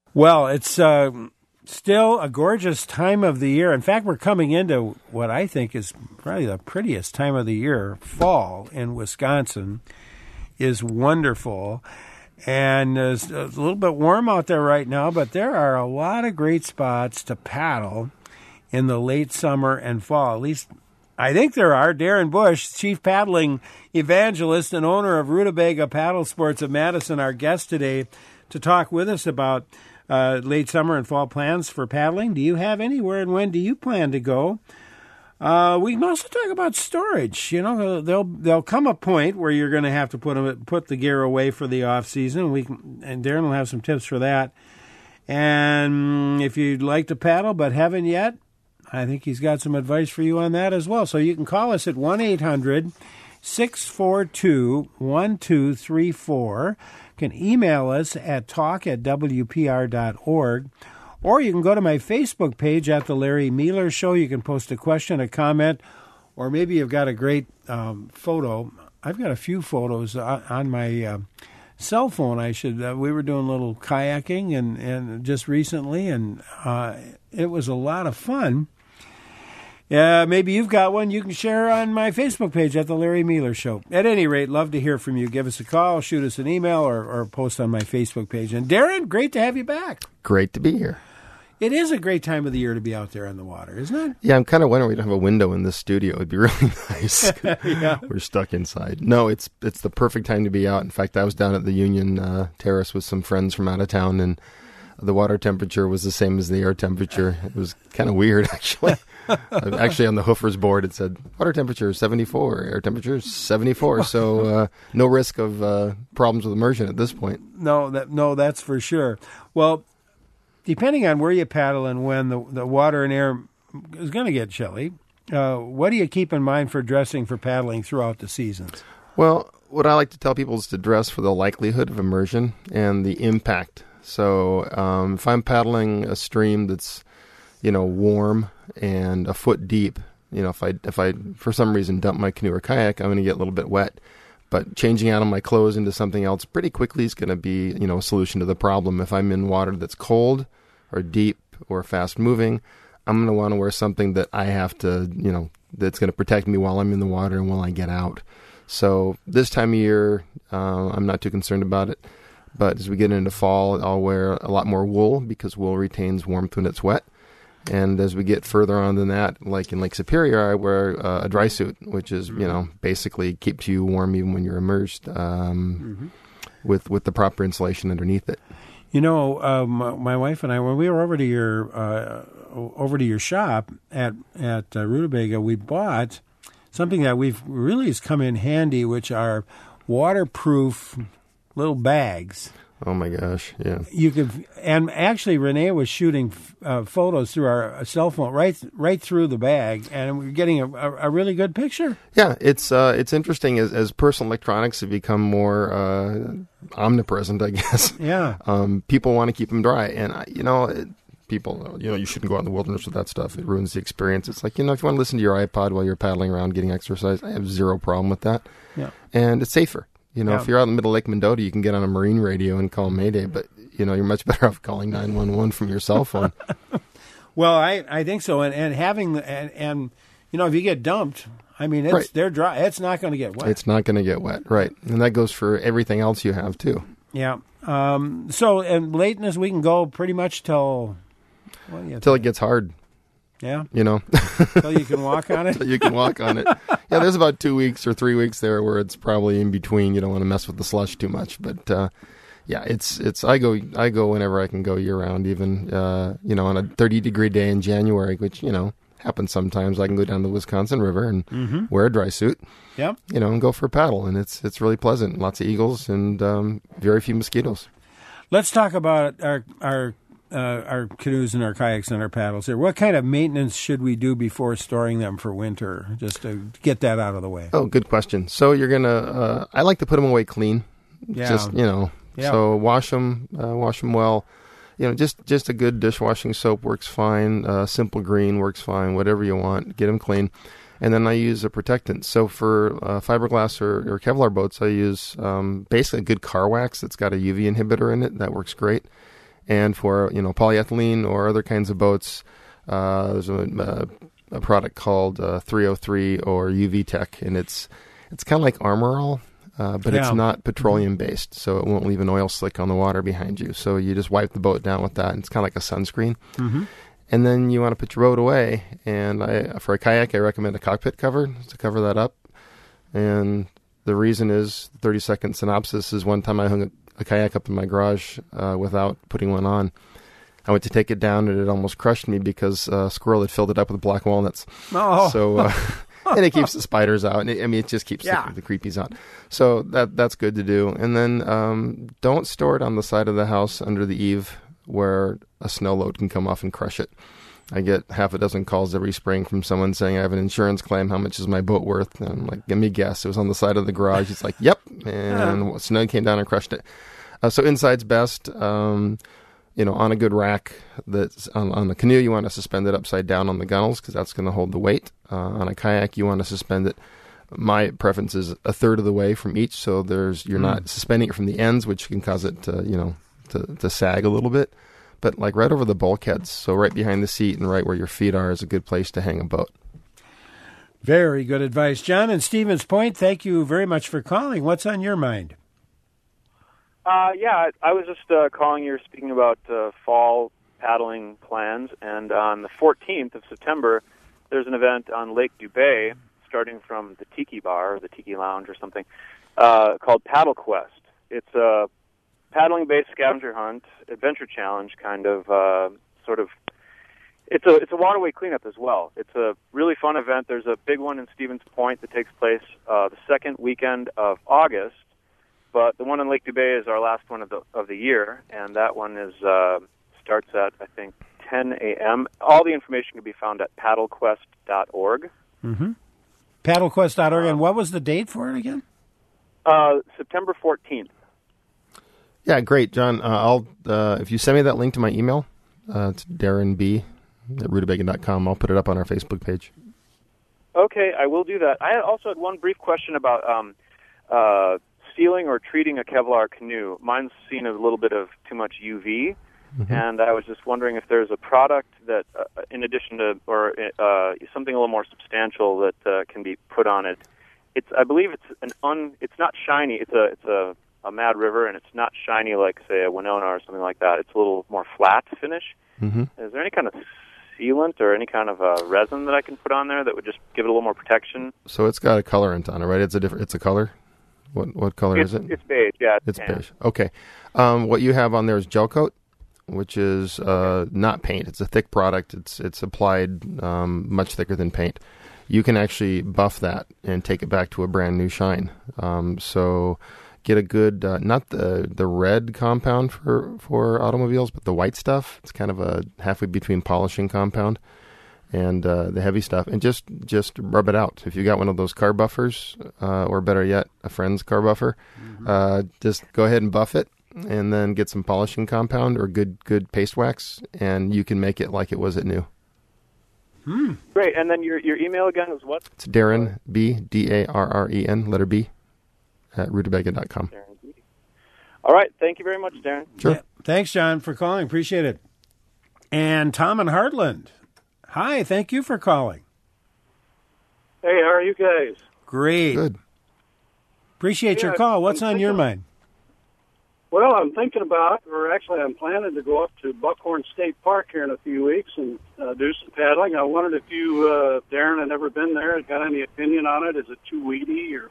Well, it's still a gorgeous time of the year. In fact, we're coming into what I think is probably the prettiest time of the year. Fall in Wisconsin is wonderful. And it's a little bit warm out there right now, but there are a lot of great spots to paddle in the late summer and fall. At least I think there are. Darren Bush, chief paddling evangelist and owner of Rutabaga Paddle Sports of Madison, our guest today to talk with us about late summer and fall plans for paddling. Do you have anywhere, and when do you plan to go? We can also talk about storage. You know, there'll come a point where you're going to have to put the gear away for the off season. And Darren will have some tips for that. And if you'd like to paddle but haven't yet, I think he's got some advice for you on that as well. So you can call us at 1-800-642-1234. You can email us at talk@wpr.org. Or you can go to my Facebook page at The Larry Mealer Show. You can post a question, a comment, or maybe you've got a great photo. I've got a few photos on my cell phone. We were doing a little kayaking and just recently, and it was a lot of fun. Maybe you've got one you can share on my Facebook page at The Larry Mealer Show. At any rate, love to hear from you. Give us a call, shoot us an email, or post on my Facebook page. And Darren, great to have you back. Great to be here. It is a great time of the year to be out there on the water, isn't it? Yeah, I'm kind of wondering we don't have a window in this studio. It'd be really nice. Yeah. We're stuck inside. No, it's the perfect time to be out. In fact, I was down at the Union Terrace with some friends from out of town, and the water temperature was the same as the air temperature. It was kind of weird, actually. Actually, on the Hoofers board, it said water temperature 74, air temperature 74. So no risk of problems with immersion at this point. No, that's for sure. Well, depending on where you paddle and when the water and air is going to get chilly, what do you keep in mind for dressing for paddling throughout the seasons? Well, what I like to tell people is to dress for the likelihood of immersion and the impact. So if I'm paddling a stream that's, warm and a foot deep, if I for some reason dump my canoe or kayak, I'm going to get a little bit wet. But changing out of my clothes into something else pretty quickly is going to be, a solution to the problem. If I'm in water that's cold or deep or fast moving, I'm going to want to wear something that I have to, that's going to protect me while I'm in the water and while I get out. So this time of year, I'm not too concerned about it. But as we get into fall, I'll wear a lot more wool because wool retains warmth when it's wet. And as we get further on than that, like in Lake Superior, I wear a dry suit, which is, basically keeps you warm even when you're immersed with the proper insulation underneath it. My wife and I, when we were over to your shop at Rutabaga, we bought something that we've really has come in handy, which are waterproof little bags. Oh my gosh! Yeah, and actually, Renee was shooting photos through our cell phone right through the bag, and we're getting a really good picture. Yeah, it's interesting as personal electronics have become more omnipresent, I guess. Yeah, people want to keep them dry, and people, you shouldn't go out in the wilderness with that stuff. It ruins the experience. It's like, if you want to listen to your iPod while you're paddling around getting exercise, I have zero problem with that. Yeah, and it's safer. If you're out in the middle of Lake Mendota, you can get on a marine radio and call Mayday, but, you're much better off calling 911 from your cell phone. Well, I think so. And having, and if you get dumped, right. They're dry. It's not going to get wet. It's not going to get wet, right. And that goes for everything else you have, too. Yeah. And lateness, we can go pretty much till it gets hard. Yeah. Till you can walk on it? Till you can walk on it. Yeah, there's about 2 weeks or 3 weeks there where it's probably in between. You don't want to mess with the slush too much. But, it's I go whenever I can go year round, even, on a 30-degree day in January, which, happens sometimes. I can go down to the Wisconsin River and wear a dry suit. Yep. And go for a paddle. And it's really pleasant. Lots of eagles and very few mosquitoes. Let's talk about our canoes and our kayaks and our paddles here. What kind of maintenance should we do before storing them for winter, just to get that out of the way? Oh, good question. So you're going to, I like to put them away clean. Yeah. Just, so wash them well. Just a good dishwashing soap works fine. Simple Green works fine, whatever you want. Get them clean. And then I use a protectant. So for fiberglass or Kevlar boats, I use basically a good car wax that's got a UV inhibitor in it. That works great. And for polyethylene or other kinds of boats, there's a product called 303 or UV Tech, and it's kind of like Armor All, but it's not petroleum based, so it won't leave an oil slick on the water behind you. So you just wipe the boat down with that, and it's kind of like a sunscreen. Mm-hmm. And then you want to put your boat away, and for a kayak, I recommend a cockpit cover to cover that up. And the reason is, 30-second synopsis is one time I hung a kayak up in my garage without putting one on. I went to take it down, and it almost crushed me because a squirrel had filled it up with black walnuts. Oh. So, and it keeps the spiders out. And it just keeps the creepies out. So that's good to do. And then don't store it on the side of the house under the eave where a snow load can come off and crush it. I get half a dozen calls every spring from someone saying, I have an insurance claim. How much is my boat worth? And I'm like, give me a guess. It was on the side of the garage. It's like, yep. And snow came down and crushed it. So inside's best. On a good rack that's on the canoe, you want to suspend it upside down on the gunnels because that's going to hold the weight. On a kayak, you want to suspend it. My preference is a third of the way from each, so you're not suspending it from the ends, which can cause it to sag a little bit. But like right over the bulkheads, so right behind the seat and right where your feet are is a good place to hang a boat. Very good advice. John in Stevens Point, thank you very much for calling. What's on your mind? I was just calling you, speaking about fall paddling plans, and on the 14th of September, there's an event on Lake Dubay, starting from the Tiki Bar, or the Tiki Lounge or something, called Paddle Quest. It's a paddling-based scavenger hunt, adventure challenge kind of, it's a waterway cleanup as well. It's a really fun event. There's a big one in Stevens Point that takes place the second weekend of August, but the one in Lake Dubay is our last one of the year, and that one is starts at, I think, 10 a.m. All the information can be found at paddlequest.org. Mm-hmm. Paddlequest.org, and what was the date for it again? September 14th. Yeah, great, John. I'll if you send me that link to my email, it's darrenb@rutabaga.com. I'll put it up on our Facebook page. Okay, I will do that. I also had one brief question about sealing or treating a Kevlar canoe. Mine's seen a little bit of too much UV, and I was just wondering if there's a product that, in addition to, or something a little more substantial that can be put on it. I believe it's not shiny. It's a Mad River, and it's not shiny like, say, a Winona or something like that. It's a little more flat finish. Mm-hmm. Is there any kind of sealant or any kind of resin that I can put on there that would just give it a little more protection? So it's got a colorant on it, right? It's a color? What color is it? It's beige, yeah. It's beige. Okay. What you have on there is gel coat, which is not paint. It's a thick product. It's applied much thicker than paint. You can actually buff that and take it back to a brand new shine. So get a good, not the red compound for automobiles, but the white stuff. It's kind of a halfway between polishing compound and the heavy stuff, and just rub it out. If you got one of those car buffers, or better yet, a friend's car buffer, just go ahead and buff it, and then get some polishing compound or good paste wax, and you can make it like it was new. Great. And then your email again is what? It's Darren B, Darren, letter B, at rutabaga.com. All right. Thank you very much, Darren. Sure. Yeah. Thanks, John, for calling. Appreciate it. And Tom in Heartland. Hi, thank you for calling. Hey, how are you guys? Great. Good. Appreciate your call. What's on your mind? Well, I'm thinking about, or actually I'm planning to go up to Buckhorn State Park here in a few weeks and do some paddling. I wondered if you, Darren, had never been there, got any opinion on it? Is it too weedy? Or?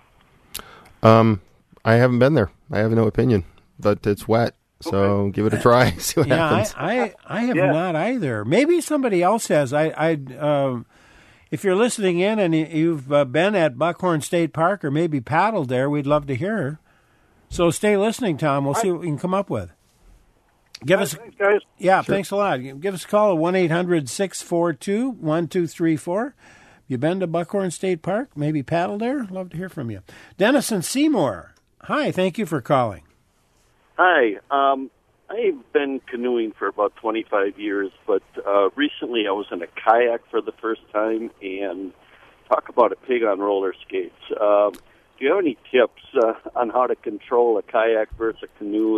I haven't been there. I have no opinion, but it's wet. So give it a try. See what happens. I have not either. Maybe somebody else has. If you're listening in and you've been at Buckhorn State Park or maybe paddled there, we'd love to hear. So stay listening, Tom. We'll see what we can come up with. Thanks, guys. Yeah, sure. Thanks a lot. Give us a call at 1-800-642-1234. You been to Buckhorn State Park? Maybe paddled there? Love to hear from you. Dennis and Seymour. Hi, thank you for calling. Hi. I've been canoeing for about 25 years, but recently I was in a kayak for the first time, and talk about a pig on roller skates. Do you have any tips on how to control a kayak versus a canoe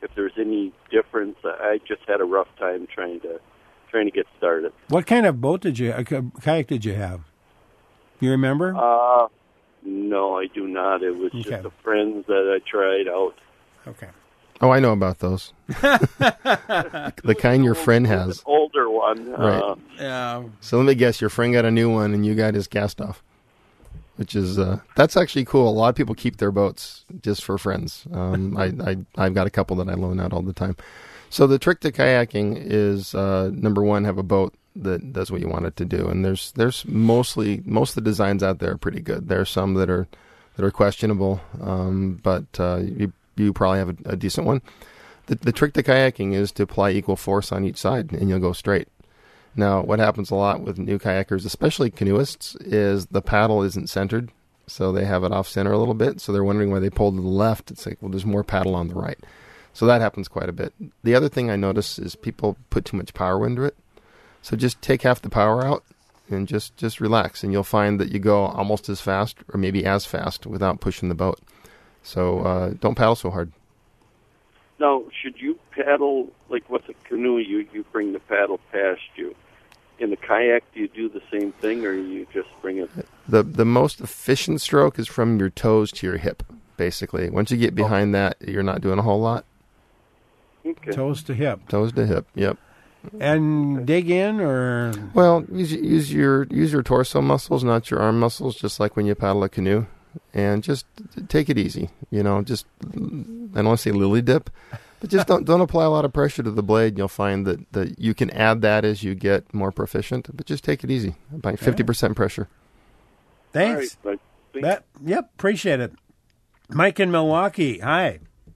if there's any difference. I just had a rough time trying to get started. What kind of kayak did you have? You remember? No, I do not. It was just the friends that I tried out. Okay. Oh, I know about those. The kind your friend has. An older one. Right. Yeah. So let me guess, your friend got a new one and you got his cast off, which is that's actually cool. A lot of people keep their boats just for friends. I've got a couple that I loan out all the time. So the trick to kayaking is number one, have a boat that does what you want it to do. And there's most of the designs out there are pretty good. There are some that are questionable, but you probably have a decent one. The trick to kayaking is to apply equal force on each side, and you'll go straight. Now, what happens a lot with new kayakers, especially canoeists, is the paddle isn't centered, so they have it off center a little bit. So they're wondering why they pull to the left. It's like, well, there's more paddle on the right. So that happens quite a bit. The other thing I notice is people put too much power into it. So just take half the power out and just relax, and you'll find that you go almost as fast or maybe as fast without pushing the boat. So don't paddle so hard. Now, should you paddle, like with a canoe, you bring the paddle past you. In the kayak, do you do the same thing, or you just bring it? The most efficient stroke is from your toes to your hip, basically. Once you get behind that, you're not doing a whole lot. Okay. Toes to hip. Toes to hip, yep. And dig in, or? Well, use your torso muscles, not your arm muscles, just like when you paddle a canoe. And just take it easy, just, I don't want to say lily dip, but just don't apply a lot of pressure to the blade. And you'll find that you can add that as you get more proficient, but just take it easy, about 50% pressure. Thanks. All right, yep, appreciate it. Mike in Milwaukee, hi.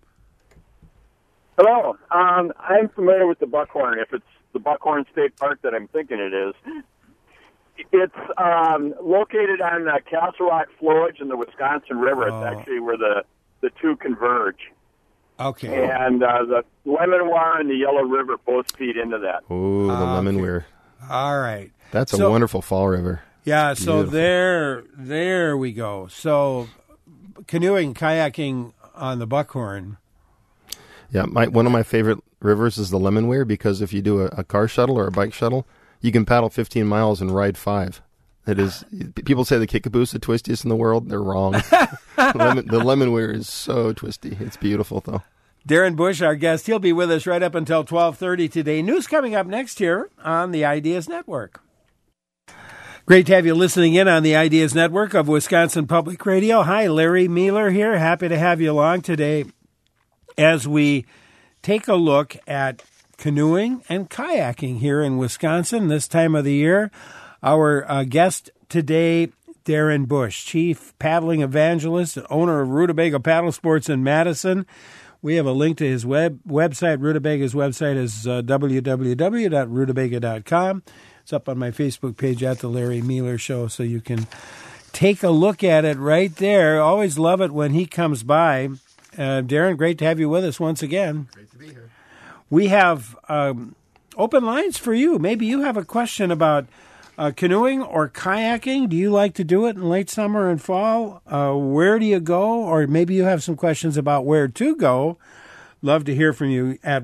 Hello. I'm familiar with the Buckhorn, if it's the Buckhorn State Park that I'm thinking it is. It's located on Castle Rock Flowage in the Wisconsin River. Oh. It's actually where the two converge. Okay. And the Lemon Weir and the Yellow River both feed into that. Ooh, the Lemon Weir. All right. That's a wonderful fall river. Yeah, so Beautiful. there we go. So canoeing, kayaking on the Buckhorn. Yeah, one of my favorite rivers is the Lemon Weir, because if you do a car shuttle or a bike shuttle, you can paddle 15 miles and ride 5. It is. People say the Kickapoo's the twistiest in the world. They're wrong. The Lemon Weir is so twisty. It's beautiful, though. Darren Bush, our guest, he'll be with us right up until 12:30 today. News coming up next here on the Ideas Network. Great to have you listening in on the Ideas Network of Wisconsin Public Radio. Hi, Larry Mueller here. Happy to have you along today as we take a look at canoeing and kayaking here in Wisconsin this time of the year. Our guest today, Darren Bush, Chief Paddling Evangelist and owner of Rutabaga Paddle Sports in Madison. We have a link to his website. Rutabaga's website is www.rutabaga.com. It's up on my Facebook page at The Larry Mueller Show, so you can take a look at it right there. Always love it when he comes by. Darren, great to have you with us once again. Great to be here. We have open lines for you. Maybe you have a question about canoeing or kayaking. Do you like to do it in late summer and fall? Where do you go? Or maybe you have some questions about where to go. Love to hear from you at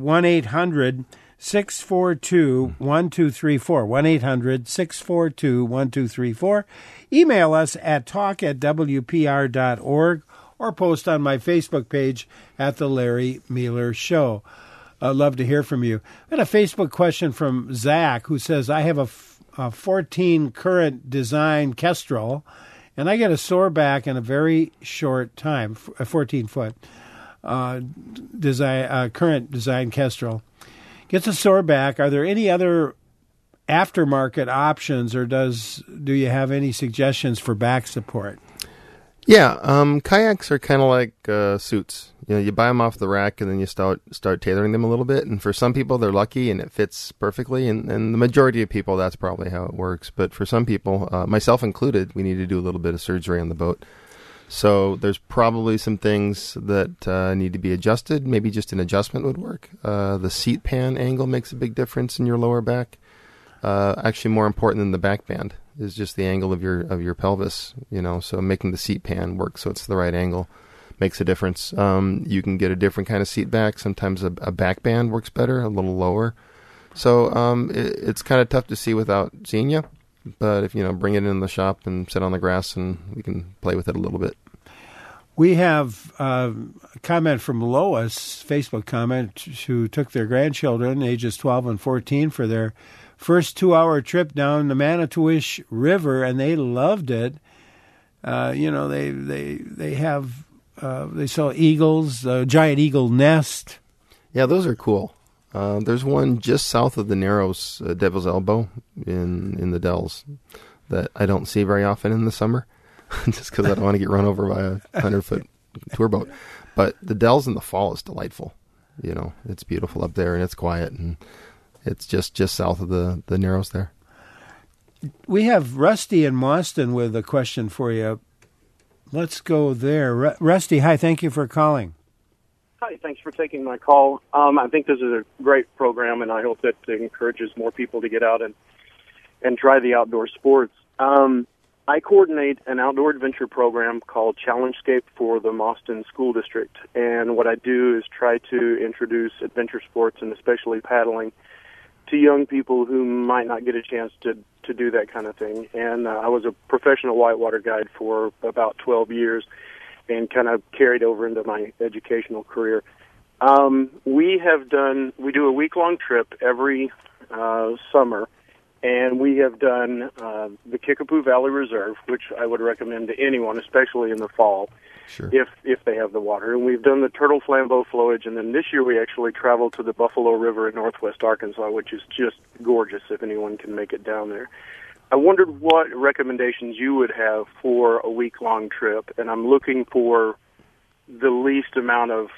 1-800-642-1234, 1-800-642-1234. Email us at talk@wpr.org or post on my Facebook page at The Larry Mueller Show. I'd love to hear from you. I had a Facebook question from Zach who says, I have a 14 current design Kestrel, and I get a sore back in a very short time, a 14-foot current design Kestrel. Gets a sore back. Are there any other aftermarket options, or do you have any suggestions for back support? Yeah, kayaks are kind of like suits. You buy them off the rack and then you start tailoring them a little bit. And for some people, they're lucky and it fits perfectly. And the majority of people, that's probably how it works. But for some people, myself included, we need to do a little bit of surgery on the boat. So there's probably some things that need to be adjusted. Maybe just an adjustment would work. The seat pan angle makes a big difference in your lower back. Actually, more important than the back band is just the angle of your pelvis. So making the seat pan work so it's the right angle makes a difference. You can get a different kind of seat back. Sometimes a back band works better, a little lower. So it's kind of tough to see without seeing you. But if, bring it in the shop and sit on the grass and we can play with it a little bit. We have a comment from Lois, Facebook comment, who took their grandchildren, ages 12 and 14, for their first 2-hour trip down the Manitowish River, and they loved it. They have they saw eagles, a giant eagle nest. Yeah, those are cool. There's one just south of the Narrows, Devil's Elbow, in the Dells, that I don't see very often in the summer, just because I don't want to get run over by a 100-foot tour boat. But the Dells in the fall is delightful. It's beautiful up there, and it's quiet, and it's just south of the Narrows there. We have Rusty in Mauston with a question for you. Let's go there. Rusty, hi, thank you for calling. Hi, thanks for taking my call. I think this is a great program, and I hope that it encourages more people to get out and try the outdoor sports. I coordinate an outdoor adventure program called Challengescape for the Mauston School District, and what I do is try to introduce adventure sports, and especially paddling, to young people who might not get a chance to do that kind of thing. And I was a professional whitewater guide for about 12 years, and kind of carried over into my educational career. We do a week-long trip every summer, and we have done the Kickapoo Valley Reserve, which I would recommend to anyone, especially in the fall, sure, if they have the water. And we've done the Turtle Flambeau Flowage, and then this year we actually traveled to the Buffalo River in northwest Arkansas, which is just gorgeous if anyone can make it down there. I wondered what recommendations you would have for a week-long trip, and I'm looking for the least amount of,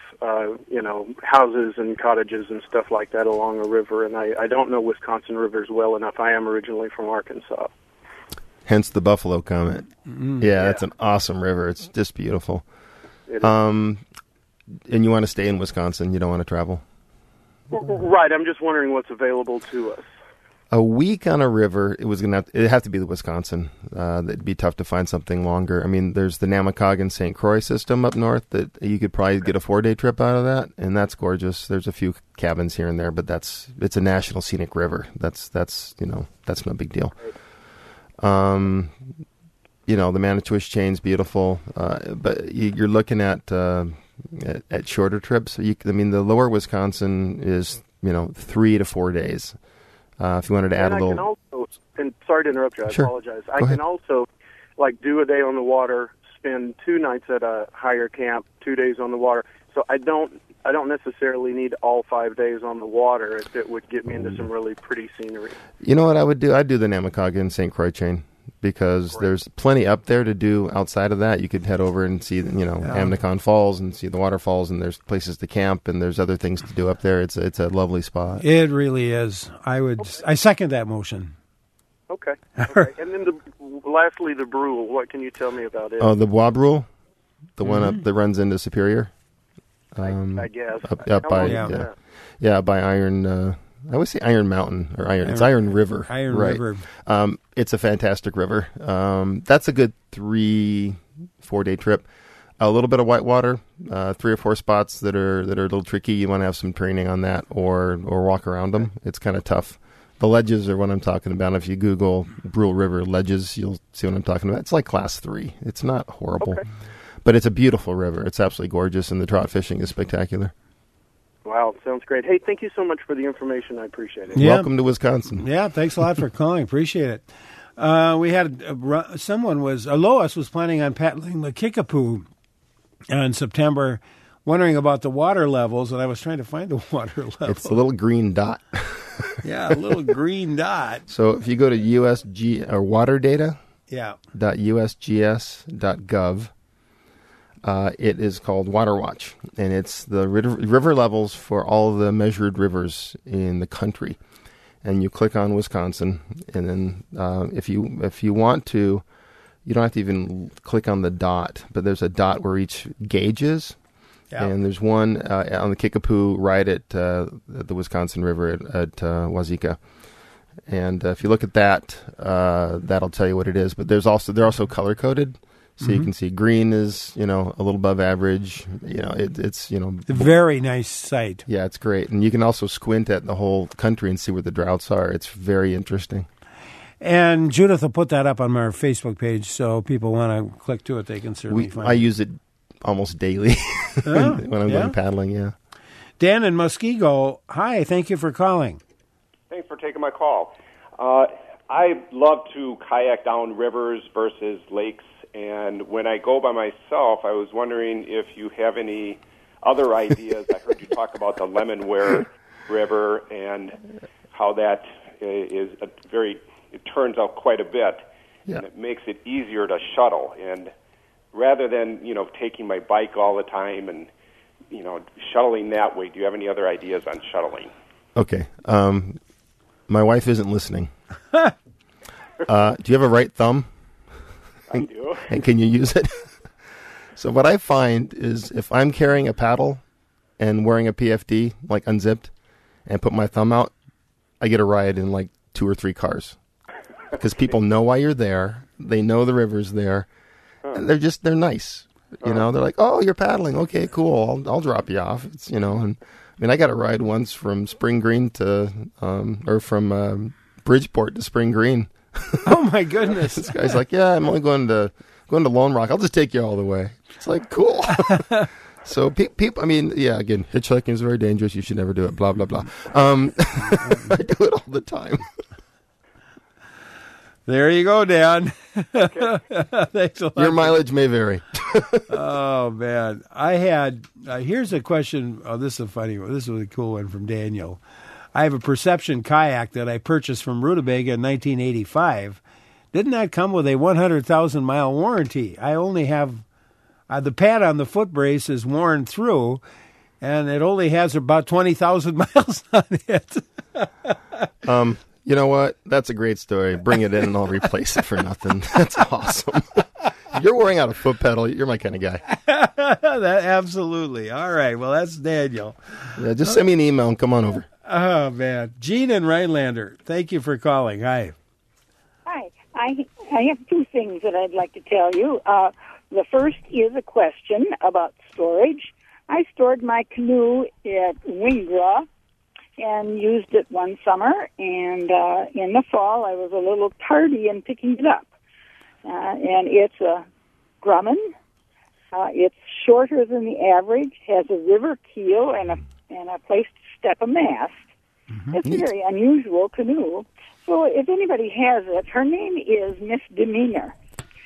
houses and cottages and stuff like that along a river, and I don't know Wisconsin rivers well enough. I am originally from Arkansas. Hence the Buffalo comment. Yeah, that's an awesome river. It's just beautiful. It is. And you want to stay in Wisconsin. You don't want to travel. Right. I'm just wondering what's available to us. A week on a river, it'd have to be the Wisconsin. It'd be tough to find something longer. I mean, there's the Namakagon St. Croix system up north that you could probably get a 4-day trip out of that, and that's gorgeous. There's a few cabins here and there, but it's a national scenic river. That's no big deal. The Manitowish Chain's beautiful, but you're looking at shorter trips. The lower Wisconsin is 3 to 4 days. If you wanted to add a little... I can also, and sorry to interrupt you, I Sure. apologize. Go I ahead. can also, do a day on the water, spend 2 nights at a higher camp, 2 days on the water. So I don't necessarily need all 5 days on the water if it would get me into some really pretty scenery. You know what I would do? I'd do the Namakagon St. Croix Chain, because there's plenty up there to do outside of that. You could head over and see, Amnicon Falls and see the waterfalls, and there's places to camp, and there's other things to do up there. It's a lovely spot. It really is. I second that motion. Okay. And then lastly, the Brule. What can you tell me about it? Oh, the Bois Brule, the one up that runs into Superior. I guess. Up by by Iron. I always say Iron Mountain or Iron. It's Iron River. Iron right. River. It's a fantastic river. That's a good 3-4 day trip. A little bit of whitewater, 3 or 4 spots that are a little tricky. You want to have some training on that, or walk around them. It's kind of tough. The ledges are what I'm talking about. If you Google Brule River ledges, you'll see what I'm talking about. It's like class 3. It's not horrible, but it's a beautiful river. It's absolutely gorgeous, and the trout fishing is spectacular. Wow, sounds great. Hey, thank you so much for the information. I appreciate it. Yeah. Welcome to Wisconsin. Yeah, thanks a lot for calling. Appreciate it. We had Lois was planning on paddling the Kickapoo in September, wondering about the water levels, and I was trying to find the water level. It's the little green dot. Yeah, a little green dot. So if you go to USG or waterdata, .usgs.gov, it is called Water Watch, and it's the river levels for all of the measured rivers in the country. And you click on Wisconsin, and then if you want to, you don't have to even click on the dot, but there's a dot where each gauge is. Yeah. And there's one on the Kickapoo right at the Wisconsin River at Wazeeka. And if you look at that, that'll tell you what it is. But they're also color coded, So you can see green is, a little above average. It's Very nice sight. Yeah, it's great. And you can also squint at the whole country and see where the droughts are. It's very interesting. And Judith will put that up on our Facebook page, so people want to click to it, they can certainly find it. I use it almost daily when I'm going paddling, yeah. Dan in Muskego, hi, thank you for calling. Thanks for taking my call. I love to kayak down rivers versus lakes, and when I go by myself, I was wondering if you have any other ideas. I heard you talk about the Lemonware River and how that is it turns out quite a bit, and it makes it easier to shuttle. And rather than, taking my bike all the time and, shuttling that way, do you have any other ideas on shuttling? Okay. My wife isn't listening. Do you have a right thumb? I do. And can you use it? So what I find is if I'm carrying a paddle and wearing a PFD, like unzipped, and put my thumb out, I get a ride in like 2 or 3 cars. Because people know why you're there. They know the river's there. And they're nice. They're like, oh, you're paddling. Okay, cool. I'll drop you off. It's, and I got a ride once from Spring Green to, or from Bridgeport to Spring Green. Oh my goodness! This guy's like, yeah, I'm only going to Lone Rock. I'll just take you all the way. It's like, cool. So people, again, hitchhiking is very dangerous. You should never do it. Blah blah blah. I do it all the time. There you go, Dan. Okay. Thanks a lot. Your mileage may vary. Oh man, I had. Here's a question. Oh, this is a funny one. This is a cool one from Daniel. I have a Perception kayak that I purchased from Rutabaga in 1985. Didn't that come with a 100,000-mile warranty? I only have the pad on the foot brace is worn through, and it only has about 20,000 miles on it. You know what? That's a great story. Bring it in and I'll replace it for nothing. That's awesome. If you're wearing out a foot pedal, you're my kind of guy. Absolutely. All right. Well, that's Daniel. Yeah, just send me an email and come on over. Oh, man. Gene in Rhinelander, thank you for calling. Hi. Hi. I have 2 things that I'd like to tell you. The first is a question about storage. I stored my canoe at Wingra and used it one summer, and in the fall I was a little tardy in picking it up. And it's a Grumman. It's shorter than the average, has a river keel and a place to step a mast. Mm-hmm. It's a very unusual canoe. So if anybody has it, her name is Miss Demeanor.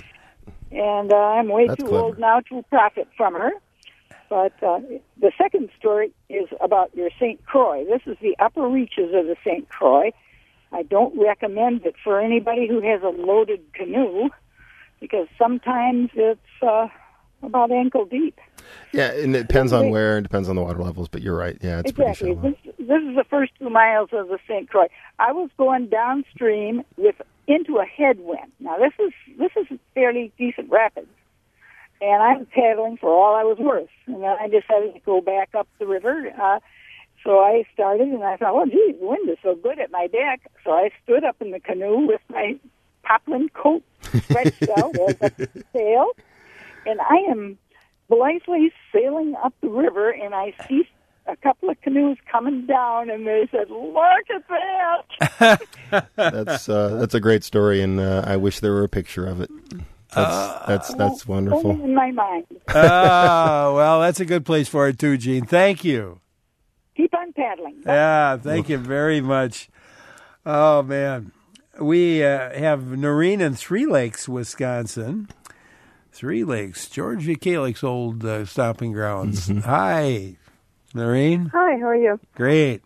And I'm way too old now to profit from her. But the second story is about your St. Croix. This is the upper reaches of the St. Croix. I don't recommend it for anybody who has a loaded canoe because sometimes it's about ankle deep. Yeah, and it depends on where and depends on the water levels, but you're right. Yeah, it's exactly. Pretty This is the first 2 miles of the St. Croix. I was going downstream into a headwind. Now, this is fairly decent rapids. And I was paddling for all I was worth. And then I decided to go back up the river. So I started, and I thought, well, gee, the wind is so good at my deck. So I stood up in the canoe with my poplin coat stretched out as a sail. And I am blithely sailing up the river, and I see a couple of canoes coming down, and they said, look at that! That's a great story, and I wish there were a picture of it. That's wonderful. Only in my mind. Well, that's a good place for it too, Gene. Thank you. Keep on paddling. Bye. Yeah, thank you very much. Oh, man. We have Noreen in Three Lakes, Wisconsin. Three Lakes, George Vikalik's old stomping grounds. Mm-hmm. Hi, Noreen. Hi, how are you? Great.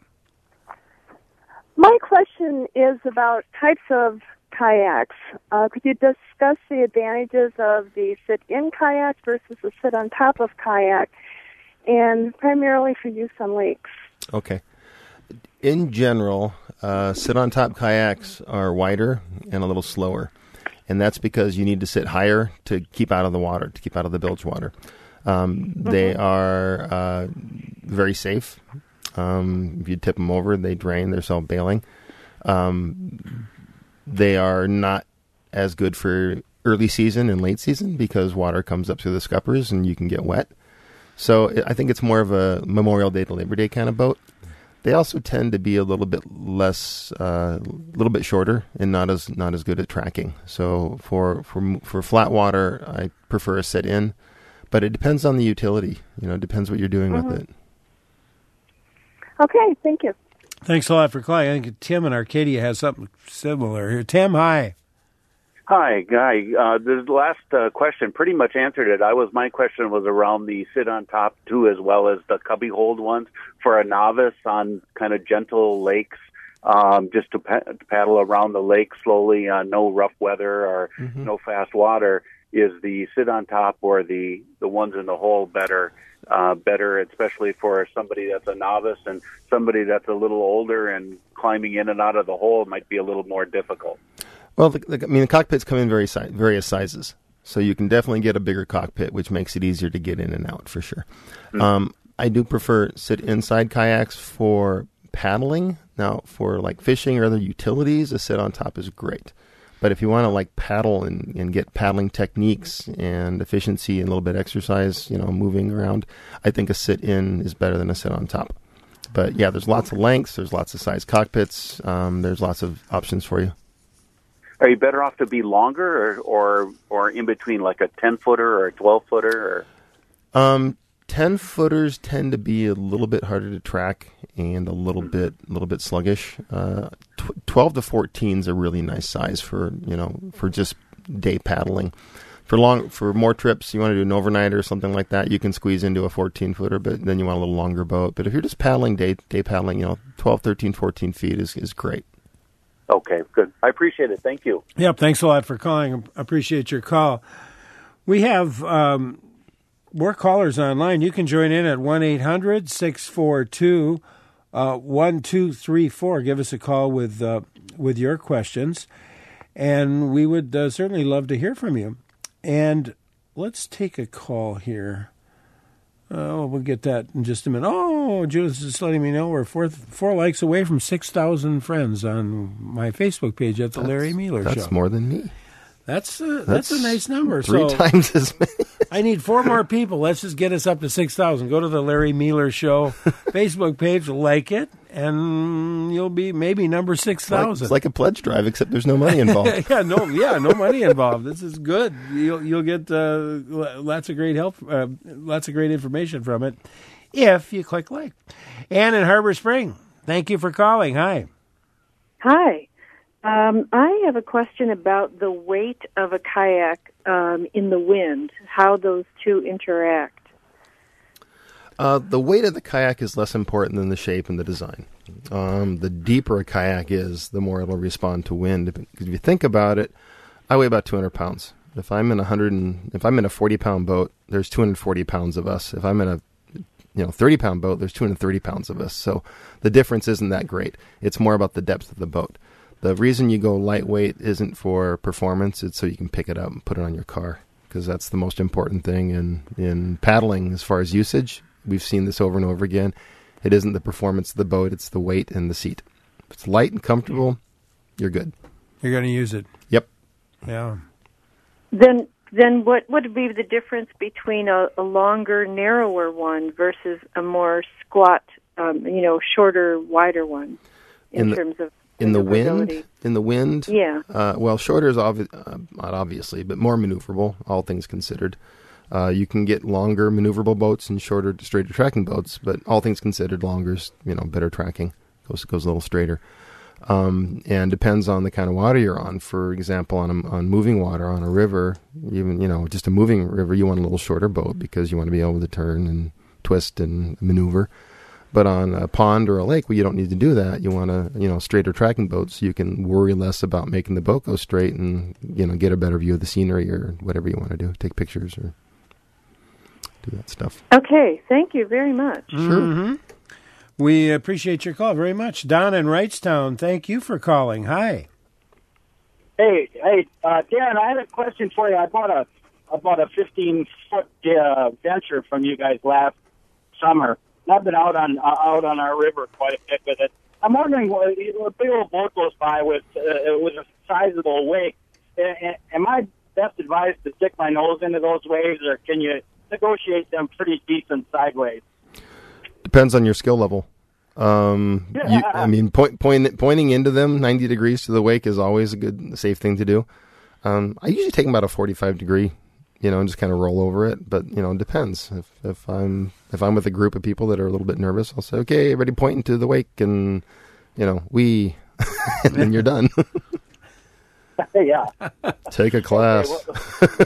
My question is about types of kayaks. Could you discuss the advantages of the sit-in kayak versus the sit-on-top of kayak, and primarily for use on lakes? Okay. In general, sit-on-top kayaks are wider and a little slower, and that's because you need to sit higher to keep out of the water, to keep out of the bilge water. They are very safe. If you tip them over, they drain. They're self-bailing. They are not as good for early season and late season because water comes up through the scuppers and you can get wet. So I think it's more of a Memorial Day to Labor Day kind of boat. They also tend to be a little bit less, a little bit shorter and not as good at tracking. So for flat water, I prefer a sit-in, but it depends on the utility. It depends what you're doing with it. Okay, thank you. Thanks a lot for calling. I think Tim in Arcadia has something similar here. Tim, hi. Hi, Guy. The last question pretty much answered it. My question was around the sit on top too, as well as the cubby hold ones for a novice on kind of gentle lakes, just to paddle around the lake slowly on no rough weather or no fast water. Is the sit on top or the ones in the hole better, especially for somebody that's a novice and somebody that's a little older and climbing in and out of the hole might be a little more difficult? Well, the cockpits come in various sizes, so you can definitely get a bigger cockpit, which makes it easier to get in and out for sure. I do prefer sit-inside kayaks for paddling. Now, for like fishing or other utilities, a sit on top is great. But if you want to like paddle and get paddling techniques and efficiency and a little bit of exercise, moving around, I think a sit-in is better than a sit on top. But yeah, there's lots of lengths, there's lots of size cockpits, there's lots of options for you. Are you better off to be longer or in between, like a 10-footer or a 12-footer? 10-footers tend to be a little bit harder to track and a little bit sluggish. 12 to 14 is a really nice size for just day paddling. For more trips, you want to do an overnight or something like that, you can squeeze into a 14-footer, but then you want a little longer boat. But if you're just paddling, day paddling, 12, 13, 14 feet is great. Okay, good. I appreciate it. Thank you. Yep, thanks a lot for calling. Appreciate your call. We have more callers online. You can join in at 1-800-642-1234. Give us a call with your questions, and we would certainly love to hear from you. And let's take a call here. We'll get that in just a minute. Oh, Judith is just letting me know we're four likes away from 6,000 friends on my Facebook page at the Larry Mueller Show. That's more than me. That's a nice number. Three times as many. I need 4 more people. Let's just get us up to 6,000. Go to the Larry Mueller Show Facebook page, like it, and you'll be maybe number 6,000. It's like a pledge drive, except there's no money involved. no money involved. This is good. You'll get lots of great help, lots of great information from it if you click like. Ann in Harbor Spring, thank you for calling. Hi. Hi. I have a question about the weight of a kayak in the wind, how those two interact. The weight of the kayak is less important than the shape and the design. The deeper a kayak is, the more it'll respond to wind. Because if you think about it, I weigh about 200 pounds. If I'm in a 40-pound boat, there's 240 pounds of us. If I'm in a 30-pound boat, there's 230 pounds of us. So the difference isn't that great. It's more about the depth of the boat. The reason you go lightweight isn't for performance. It's so you can pick it up and put it on your car, because that's the most important thing in paddling as far as usage. We've seen this over and over again. It isn't the performance of the boat, it's the weight and the seat. If it's light and comfortable, you're good. You're going to use it. Yep. Yeah. Then what would be the difference between a longer, narrower one versus a more squat, shorter, wider one in terms of in the wind? Yeah. Well, shorter is not obviously, but more maneuverable, all things considered. You can get longer maneuverable boats and shorter, straighter tracking boats, but all things considered, longer's, better tracking. Goes a little straighter. And depends on the kind of water you're on. For example, on moving water, on a river, even, just a moving river, you want a little shorter boat because you want to be able to turn and twist and maneuver. But on a pond or a lake where you don't need to do that, you want a straighter tracking boat so you can worry less about making the boat go straight and get a better view of the scenery or whatever you want to do, take pictures or do that stuff. Okay, thank you very much. Sure. Mm-hmm. We appreciate your call very much. Don in Wrightstown, thank you for calling. Hi. Hey, Dan, I had a question for you. I bought a 15-foot venture from you guys last summer. I've been out on our river quite a bit with it. I'm wondering, a big old boat goes by with a sizable wake. Am I best advice to stick my nose into those waves, or can you negotiate them pretty decent sideways? Depends on your skill level. Pointing into them 90 degrees to the wake is always a good, safe thing to do. I usually take them about a 45 degree, and just kind of roll over it. But it depends. If I'm with a group of people that are a little bit nervous, I'll say, okay, everybody point into the wake, and we, and then you're done. Yeah. Take a class. Okay,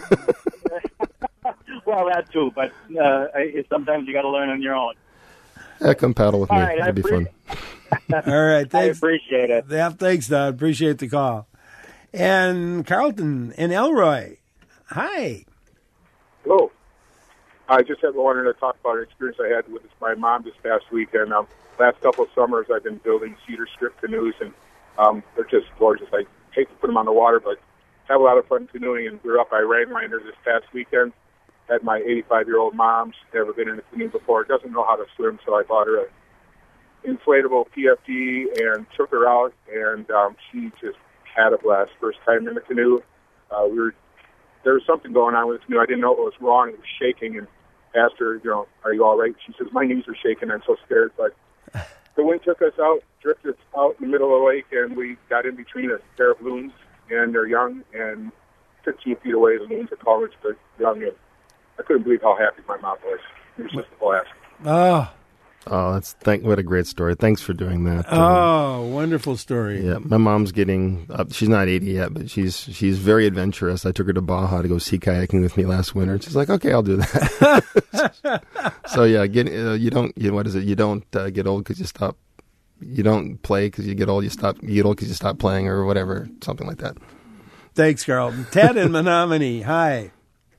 well, that too, but sometimes you got to learn on your own. Yeah, come paddle with me. Right, It'll be fun. All right, thanks. I appreciate it. Yeah, thanks, Don. Appreciate the call. And Carlton and Elroy. Hi. Hello. I just wanted to talk about an experience I had with my mom this past weekend. Last couple of summers, I've been building cedar strip canoes, and they're just gorgeous. I hate to put them on the water, but have a lot of fun canoeing. And we were up by Rhinelander this past weekend. Had my 85-year-old mom. She's never been in a canoe before. Doesn't know how to swim, so I bought her an inflatable PFD and took her out, and she just had a blast. First time in the canoe. There was something going on with the canoe. I didn't know what was wrong. It was shaking, and asked her, are you all right? She says, my knees are shaking. I'm so scared. But the wind took us out, drifted us out in the middle of the lake, and we got in between a pair of loons and their young, and 15 feet away, the loons had called the young, and I couldn't believe how happy my mom was. It was just a blast. What a great story. Thanks for doing that. Wonderful story. Yeah, my mom's getting up. She's not 80 yet, but she's very adventurous. I took her to Baja to go sea kayaking with me last winter. She's like, okay, I'll do that. So yeah, you don't get old because you stop. You don't play because you get old. You get old because you stop playing, or whatever, something like that. Thanks, Carl. Ted in Menominee. Hi.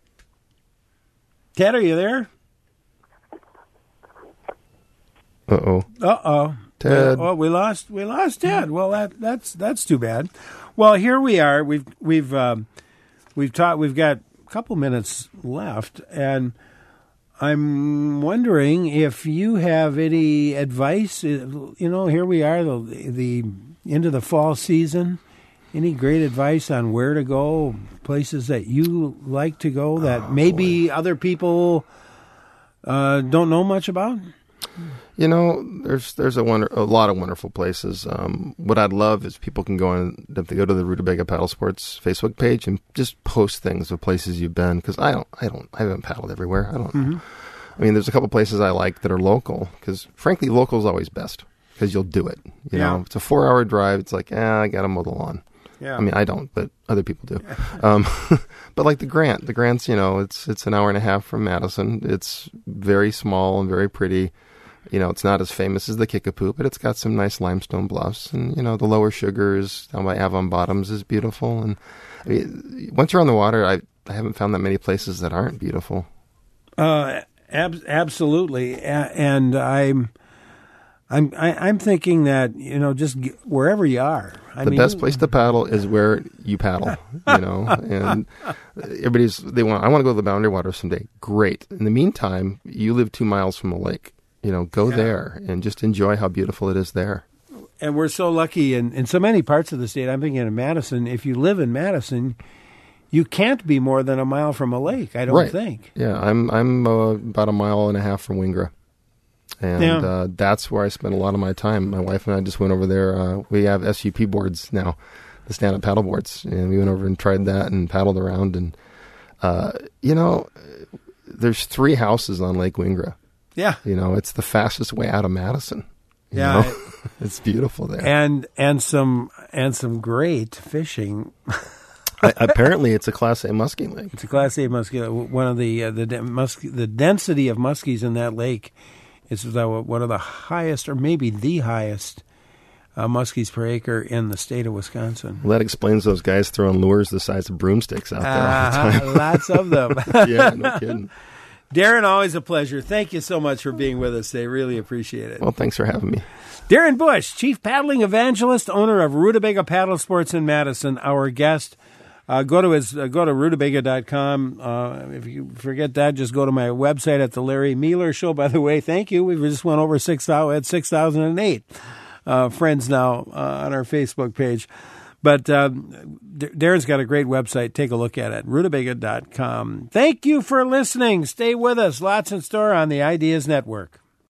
Ted, are you there? Uh-oh. Ted. Oh, we lost Ted. Well, that's too bad. Well, here we are. We've got a couple minutes left, and I'm wondering if you have any advice. Here we are, the into the fall season. Any great advice on where to go, places that you like to go that maybe other people don't know much about? There's a lot of wonderful places. What I'd love is people can go on, if they go to the Rutabaga Paddle Sports Facebook page and just post things of places you've been, because I haven't paddled everywhere. I don't. Mm-hmm. I mean, there's a couple places I like that are local, because frankly, local is always best because you'll do it. You know, it's a 4-hour drive. It's like, I got to mow the lawn. Yeah. I mean, I don't, but other people do. But like the Grant's, it's an hour and a half from Madison. It's very small and very pretty. It's not as famous as the Kickapoo, but it's got some nice limestone bluffs. And, the Lower Sugars down by Avon Bottoms is beautiful. And I mean, once you're on the water, I haven't found that many places that aren't beautiful. Absolutely. And I'm thinking that, just wherever you are. The best place to paddle is where you paddle, and I want to go to the Boundary Water someday. Great. In the meantime, you live 2 miles from a lake. Go there and just enjoy how beautiful it is there. And we're so lucky in so many parts of the state. I'm thinking of Madison. If you live in Madison, you can't be more than a mile from a lake, I don't think. Yeah, I'm about 1.5 miles from Wingra. And that's where I spend a lot of my time. My wife and I just went over there. We have SUP boards now, the stand-up paddle boards. And we went over and tried that and paddled around. And, there's 3 houses on Lake Wingra. Yeah. It's the fastest way out of Madison. Yeah. It's beautiful there. And some great fishing. Apparently, it's a Class A muskie lake. It's a Class A muskie lake. One of the density of muskies in that lake is one of the highest, or maybe the highest, muskies per acre in the state of Wisconsin. Well, that explains those guys throwing lures the size of broomsticks out there all the time. Lots of them. Yeah, no kidding. Darren, always a pleasure. Thank you so much for being with us today. Really appreciate it. Well, thanks for having me. Darren Bush, Chief Paddling Evangelist, owner of Rutabaga Paddle Sports in Madison, our guest. Go to rutabaga.com. If you forget that, just go to my website at the Larry Mealer Show. By the way, thank you. We just went over 6,008 friends now on our Facebook page. But Darren's got a great website. Take a look at it, rutabaga.com. Thank you for listening. Stay with us. Lots in store on the Ideas Network.